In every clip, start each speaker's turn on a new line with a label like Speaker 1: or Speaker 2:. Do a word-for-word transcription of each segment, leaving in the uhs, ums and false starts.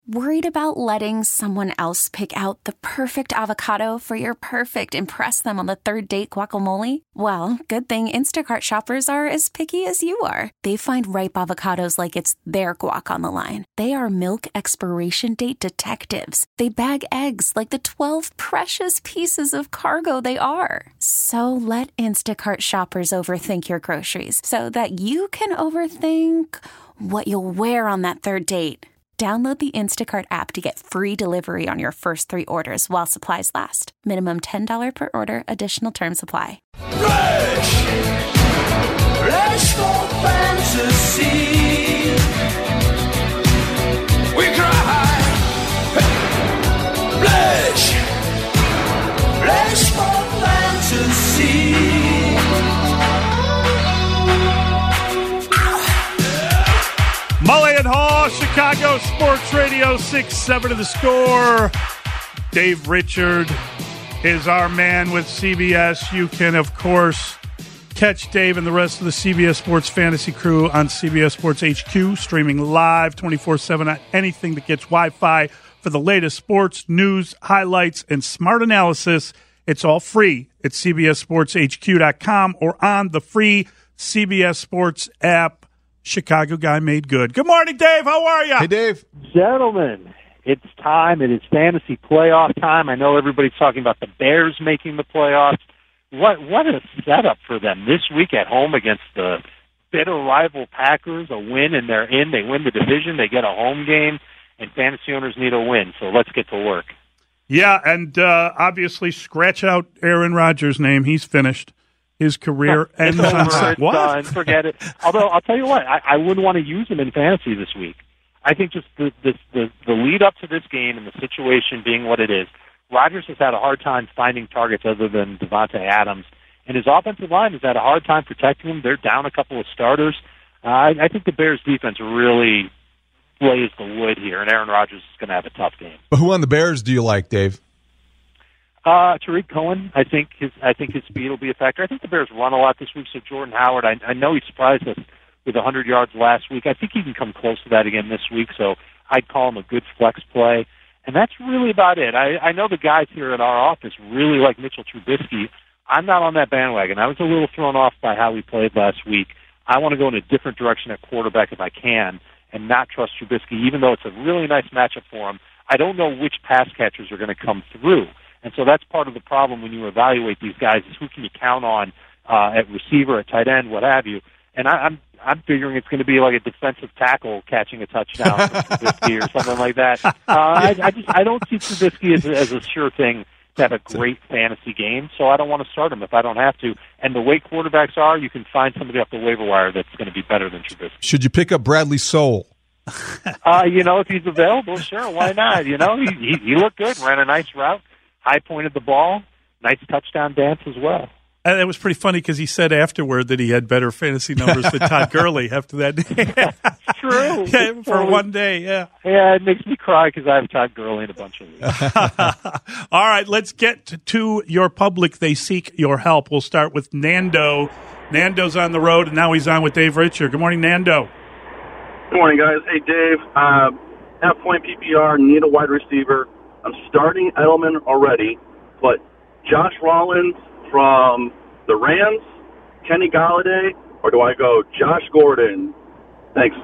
Speaker 1: Worried about letting someone else pick out the perfect avocado for your perfect impress them on the third date guacamole? Well, good thing Instacart shoppers are as picky as you are. They find ripe avocados like it's their guac on the line. They are milk expiration date detectives. They bag eggs like the twelve precious pieces of cargo they are. So let Instacart shoppers overthink your groceries so that you can overthink what you'll wear on that third date. Download the Instacart app to get free delivery on your first three orders while supplies last. Minimum ten dollars per order. Additional terms apply.
Speaker 2: Rush! Rush for fantasy. We cry. Rush! Rush for fantasy.
Speaker 3: Mully and Haw, Chicago Sports Radio, six seven to the score. Dave Richard is our man with C B S. You can, of course, catch Dave and the rest of the C B S Sports Fantasy crew on C B S Sports H Q, streaming live twenty-four seven on anything that gets Wi-Fi for the latest sports, news, highlights, and smart analysis. It's all free at C B S Sports H Q dot com or on the free C B S Sports app. Chicago guy made good. Good morning, Dave. How are you?
Speaker 4: Hey, Dave.
Speaker 5: Gentlemen, it's time. It is fantasy playoff time. I know everybody's talking about the Bears making the playoffs. What what a setup for them this week at home against the bitter rival Packers. A win and they're in. They win the division. They get a home game, and fantasy owners need a win. So let's get to work.
Speaker 3: Yeah, and uh, obviously scratch out Aaron Rodgers' name. He's finished. His career ends
Speaker 5: it's
Speaker 3: on
Speaker 5: over, it's
Speaker 3: what?
Speaker 5: done. Forget it. Although I'll tell you what, I, I wouldn't want to use him in fantasy this week. I think just the, the the the lead up to this game and the situation being what it is, Rodgers has had a hard time finding targets other than Devontae Adams, and his offensive line has had a hard time protecting him. They're down a couple of starters. Uh, I, I think the Bears' defense really lays the wood here, and Aaron Rodgers is going to have a tough game.
Speaker 4: But who on the Bears do you like, Dave?
Speaker 5: Uh, Tariq Cohen, I think his I think his speed will be a factor. I think the Bears run a lot this week, so Jordan Howard, I, I know he surprised us with one hundred yards last week. I think he can come close to that again this week, so I'd call him a good flex play. And that's really about it. I, I know the guys here at our office really like Mitchell Trubisky. I'm not on that bandwagon. I was a little thrown off by how he played last week. I want to go in a different direction at quarterback if I can and not trust Trubisky, even though it's a really nice matchup for him. I don't know which pass catchers are going to come through. And so that's part of the problem when you evaluate these guys is who can you count on uh, at receiver, at tight end, what have you. And I, I'm I'm figuring it's going to be like a defensive tackle catching a touchdown from Trubisky or something like that. Uh, I, I just I don't see Trubisky as, as a sure thing to have a great fantasy game, so I don't want to start him if I don't have to. And the way quarterbacks are, you can find somebody off the waiver wire that's going to be better than Trubisky.
Speaker 4: Should you pick up Bradley Soul?
Speaker 5: uh, you know, if he's available, sure, why not? You know, he, he, he looked good, ran a nice route. High pointed the ball, nice touchdown dance as well.
Speaker 3: And it was pretty funny because he said afterward that he had better fantasy numbers than Todd Gurley after that day.
Speaker 5: True.
Speaker 3: Yeah, for one day, yeah.
Speaker 5: Yeah, it makes me cry because I have Todd Gurley in a bunch of leagues.
Speaker 3: All right, let's get to, to your public. They seek your help. We'll start with Nando. Nando's on the road, and now he's on with Dave Richard. Good morning, Nando.
Speaker 6: Good morning, guys. Hey, Dave. Uh, half-point P P R, need a wide receiver. I'm starting Edelman already, but Josh Rollins from the Rams, Kenny Golladay, or do I go Josh Gordon? Thanks.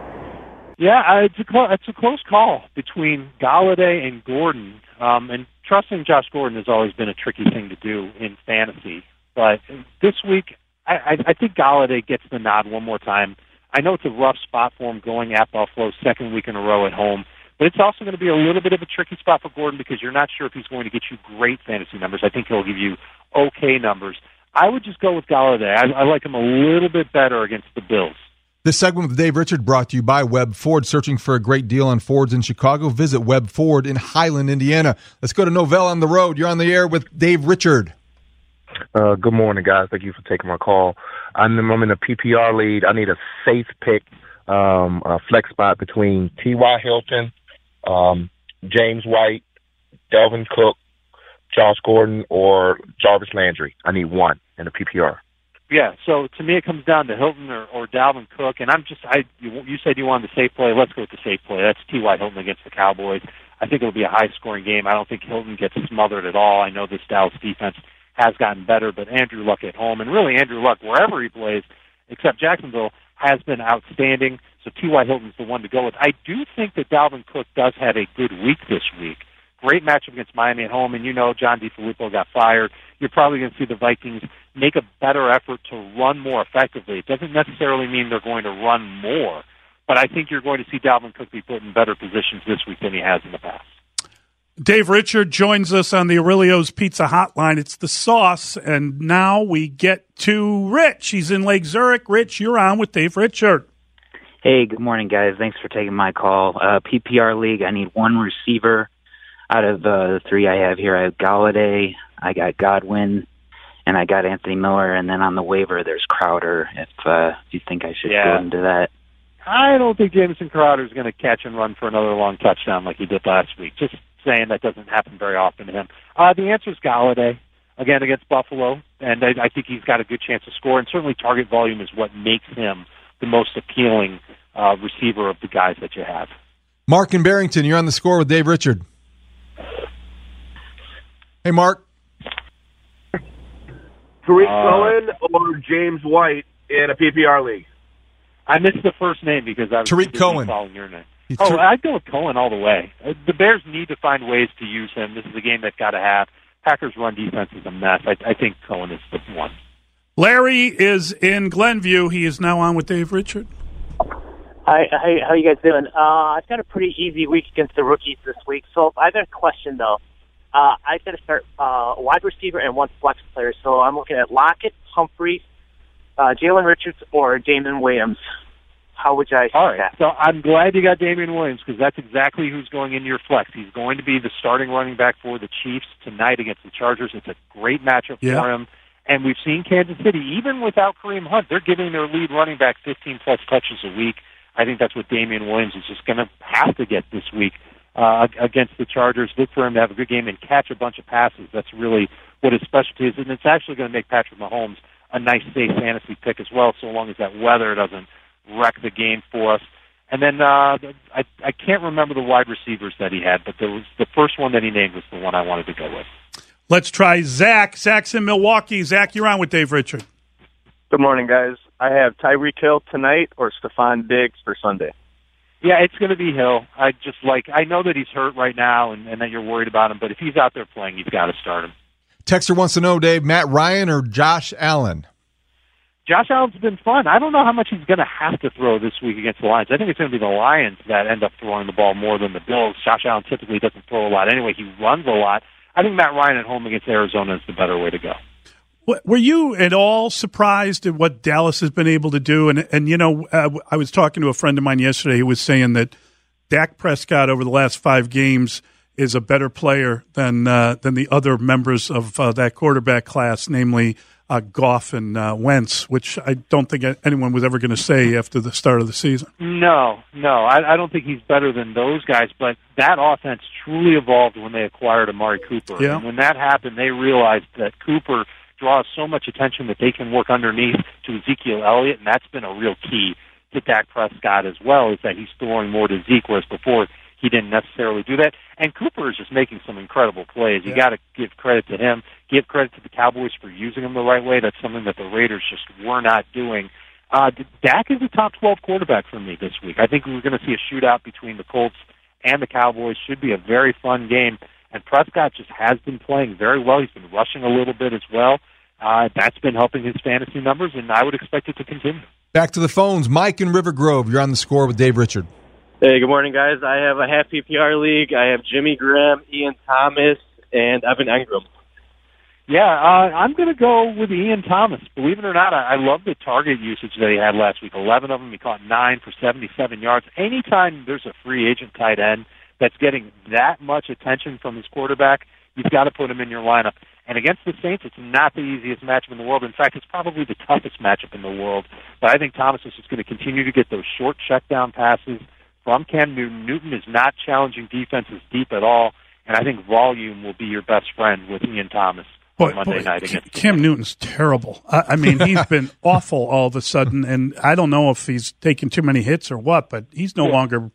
Speaker 5: Yeah, uh, it's a clo- it's a close call between Golladay and Gordon. Um, and trusting Josh Gordon has always been a tricky thing to do in fantasy. But this week, I, I, I think Golladay gets the nod one more time. I know it's a rough spot for him going at Buffalo, second week in a row at home. But it's also going to be a little bit of a tricky spot for Gordon because you're not sure if he's going to get you great fantasy numbers. I think he'll give you okay numbers. I would just go with Golladay. I, I like him a little bit better against the Bills.
Speaker 4: This segment with Dave Richard brought to you by Webb Ford. Searching for a great deal on Fords in Chicago? Visit Webb Ford in Highland, Indiana. Let's go to Novell on the road. You're on the air with Dave Richard.
Speaker 7: Uh, good morning, guys. Thank you for taking my call. I'm, I'm in a P P R lead. I need a safe pick, um, a flex spot between T Y. Hilton, Um, James White, Delvin Cook, Josh Gordon, or Jarvis Landry. I need one in a P P R.
Speaker 5: Yeah, so to me it comes down to Hilton or, or Dalvin Cook, and I'm just I you, you said you wanted the safe play. Let's go with the safe play. That's T Y. Hilton against the Cowboys. I think it'll be a high-scoring game. I don't think Hilton gets smothered at all. I know this Dallas defense has gotten better, but Andrew Luck at home, and really Andrew Luck wherever he plays, except Jacksonville, has been outstanding. So T Y. Hilton's the one to go with. I do think that Dalvin Cook does have a good week this week. Great matchup against Miami at home, and you know John DeFilippo got fired. You're probably going to see the Vikings make a better effort to run more effectively. It doesn't necessarily mean they're going to run more, but I think you're going to see Dalvin Cook be put in better positions this week than he has in the past.
Speaker 3: Dave Richard joins us on the Aurelio's Pizza Hotline. It's the sauce, and now we get to Rich. He's in Lake Zurich. Rich, you're on with Dave Richard.
Speaker 8: Hey, good morning, guys. Thanks for taking my call. Uh, P P R League, I need one receiver out of uh, the three I have here. I have Galladay, I got Godwin, and I got Anthony Miller. And then on the waiver, there's Crowder, if, uh, if you think I should
Speaker 5: yeah.
Speaker 8: go into that.
Speaker 5: I don't think Jamison Crowder is going to catch and run for another long touchdown like he did last week. Just saying that doesn't happen very often to him. Uh, the answer is Galladay, again, against Buffalo, and I, I think he's got a good chance to score, and certainly target volume is what makes him the most appealing uh, receiver of the guys that you have.
Speaker 4: Mark in Barrington, you're on the score with Dave Richard. Hey, Mark.
Speaker 9: Tariq
Speaker 5: Uh,
Speaker 9: Cohen or James White in a P P R league?
Speaker 5: I missed the first name because I was
Speaker 4: Tariq
Speaker 5: busy
Speaker 4: Cohen.
Speaker 5: calling your name.
Speaker 4: He's
Speaker 5: Oh,
Speaker 4: Tar-
Speaker 5: I'd go with Cohen all the way. Uh, The Bears need to find ways to use him. This is a game they've got to have. Packers' run defense is a mess. I, I think Cohen is the one.
Speaker 3: Larry is in Glenview. He is now on with Dave Richard.
Speaker 10: Hi, hi, how you guys doing? Uh, I've got a pretty easy week against the rookies this week. So I've got a question, though. Uh, I've got to start uh, a wide receiver and one flex player. So I'm looking at Lockett, Humphreys, uh, Jalen Richards, or Damon Williams. How would I
Speaker 5: All right.
Speaker 10: that?
Speaker 5: So I'm glad you got Damian Williams because that's exactly who's going in your flex. He's going to be the starting running back for the Chiefs tonight against the Chargers. It's a great matchup
Speaker 3: Yeah.
Speaker 5: for him. And we've seen Kansas City, even without Kareem Hunt, they're giving their lead running back fifteen-plus touches a week. I think that's what Damian Williams is just going to have to get this week uh, against the Chargers. Look for him to have a good game and catch a bunch of passes. That's really what his specialty is. And it's actually going to make Patrick Mahomes a nice, safe fantasy pick as well, so long as that weather doesn't wreck the game for us. And then uh, I, I can't remember the wide receivers that he had, but there was the first one that he named was the one I wanted to go with.
Speaker 3: Let's try Zach. Zach's in Milwaukee. Zach, you're on with Dave Richard.
Speaker 11: Good morning, guys. I have Tyreek Hill tonight or Stephon Diggs for Sunday.
Speaker 5: Yeah, it's going to be Hill. I just like I know that he's hurt right now and, and that you're worried about him, but if he's out there playing, you've got to start him.
Speaker 4: Texter wants to know, Dave, Matt Ryan or Josh Allen?
Speaker 5: Josh Allen's been fun. I don't know how much he's going to have to throw this week against the Lions. I think it's going to be the Lions that end up throwing the ball more than the Bills. Josh Allen typically doesn't throw a lot anyway. He runs a lot. I think Matt Ryan at home against Arizona is the better way to go.
Speaker 3: Were you at all surprised at what Dallas has been able to do? And, and you know, uh, I was talking to a friend of mine yesterday who was saying that Dak Prescott over the last five games is a better player than uh, than the other members of uh, that quarterback class, namely uh, Goff and uh, Wentz, which I don't think anyone was ever going to say after the start of the season.
Speaker 5: No, no, I, I don't think he's better than those guys, but that offense truly evolved when they acquired Amari Cooper.
Speaker 3: Yeah.
Speaker 5: And when that happened, they realized that Cooper draws so much attention that they can work underneath to Ezekiel Elliott, and that's been a real key to Dak Prescott as well, is that he's throwing more to Zeke, whereas before he didn't necessarily do that. And Cooper is just making some incredible plays. You
Speaker 3: Yeah.
Speaker 5: got to give credit to him. Give credit to the Cowboys for using him the right way. That's something that the Raiders just were not doing. Uh, Dak is a top twelve quarterback for me this week. I think we're going to see a shootout between the Colts and the Cowboys. Should be a very fun game. And Prescott just has been playing very well. He's been rushing a little bit as well. Uh, that's been helping his fantasy numbers, and I would expect it to continue.
Speaker 4: Back to the phones. Mike in River Grove. You're on the score with Dave Richard.
Speaker 11: Hey, good morning, guys. I have a half P P R league. I have Jimmy Graham, Ian Thomas, and Evan Engram.
Speaker 5: Yeah, uh, I'm going to go with Ian Thomas. Believe it or not, I, I love the target usage that he had last week. eleven of them. He caught nine for seventy-seven yards. Anytime there's a free agent tight end that's getting that much attention from his quarterback, you've got to put him in your lineup. And against the Saints, it's not the easiest matchup in the world. In fact, it's probably the toughest matchup in the world. But I think Thomas is just going to continue to get those short check-down passes from Cam Newton. Newton is not challenging defenses deep at all, and I think volume will be your best friend with Ian Thomas
Speaker 3: boy,
Speaker 5: on Monday
Speaker 3: boy,
Speaker 5: night against
Speaker 3: Cam Newton's terrible. I, I mean, he's been awful all of a sudden, and I don't know if he's taking too many hits or what, but he's no yeah. longer.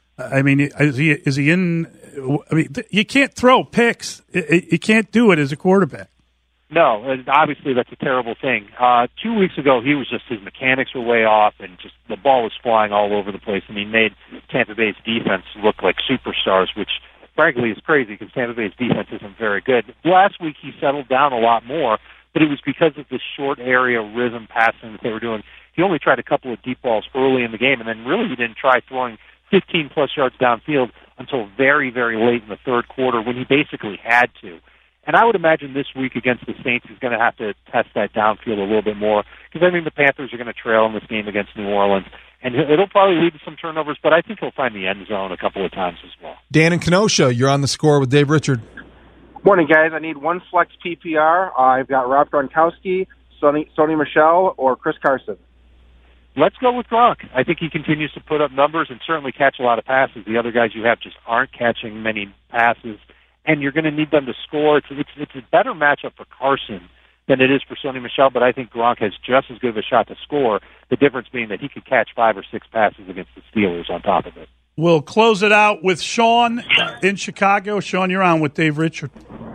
Speaker 3: I mean, is he is he in? I mean, you can't throw picks. You can't do it as a quarterback.
Speaker 5: No, and obviously that's a terrible thing. Uh, two weeks ago, he was just, his mechanics were way off, and just the ball was flying all over the place, and he made Tampa Bay's defense look like superstars, which frankly is crazy because Tampa Bay's defense isn't very good. Last week he settled down a lot more, but it was because of the short area rhythm passing that they were doing. He only tried a couple of deep balls early in the game, and then really he didn't try throwing fifteen plus yards downfield until very, very late in the third quarter when he basically had to. And I would imagine this week against the Saints he's going to have to test that downfield a little bit more because I think the Panthers are going to trail in this game against New Orleans. And it'll probably lead to some turnovers, but I think he'll find the end zone a couple of times as well.
Speaker 4: Dan in Kenosha, you're on the score with Dave Richard.
Speaker 9: Morning, guys. I need one flex P P R. Uh, I've got Rob Gronkowski, Sonny, Sonny Michel, or Chris Carson.
Speaker 5: Let's go with Gronk. I think he continues to put up numbers and certainly catch a lot of passes. The other guys you have just aren't catching many passes, and you're going to need them to score. It's, it's, it's a better matchup for Carson than it is for Sonny Michel, but I think Gronk has just as good of a shot to score, the difference being that he could catch five or six passes against the Steelers on top of it.
Speaker 3: We'll close it out with Sean in Chicago. Sean, you're on with Dave Richard.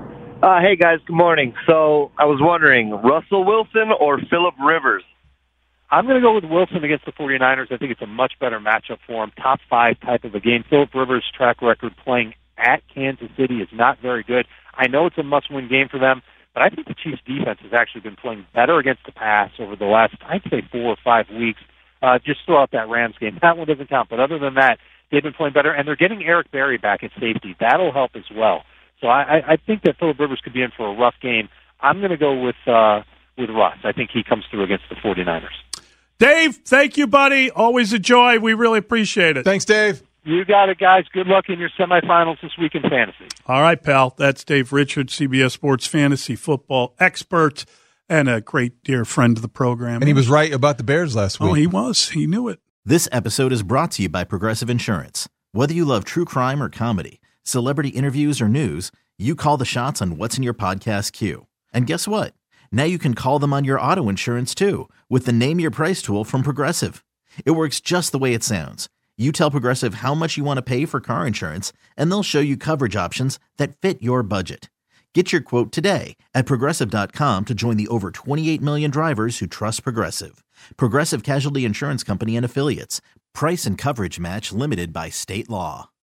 Speaker 11: Uh, hey, guys, good morning. So I was wondering, Russell Wilson or Phillip Rivers?
Speaker 5: I'm going to go with Wilson against the 49ers. I think it's a much better matchup for him. Top five type of a game. Phillip Rivers' track record playing at Kansas City is not very good. I know it's a must-win game for them, but I think the Chiefs' defense has actually been playing better against the pass over the last, I'd say, four or five weeks. Uh, just throw out that Rams game. That one doesn't count. But other than that, they've been playing better, and they're getting Eric Berry back at safety. That'll help as well. So I, I think that Phillip Rivers could be in for a rough game. I'm going to go with uh, with Russ. I think he comes through against the 49ers.
Speaker 3: Dave, thank you, buddy. Always a joy. We really appreciate it.
Speaker 4: Thanks, Dave.
Speaker 5: You got it, guys. Good luck in your semifinals this week in fantasy.
Speaker 3: All right, pal. That's Dave Richard, C B S Sports fantasy football expert and a great dear friend of the program.
Speaker 4: And he was right about the Bears last week.
Speaker 3: Oh, he was. He knew it.
Speaker 12: This episode is brought to you by Progressive Insurance. Whether you love true crime or comedy, celebrity interviews or news, you call the shots on what's in your podcast queue. And guess what? Now you can call them on your auto insurance too with the Name Your Price tool from Progressive. It works just the way it sounds. You tell Progressive how much you want to pay for car insurance, and they'll show you coverage options that fit your budget. Get your quote today at Progressive dot com to join the over twenty-eight million drivers who trust Progressive. Progressive Casualty Insurance Company and Affiliates. Price and coverage match limited by state law.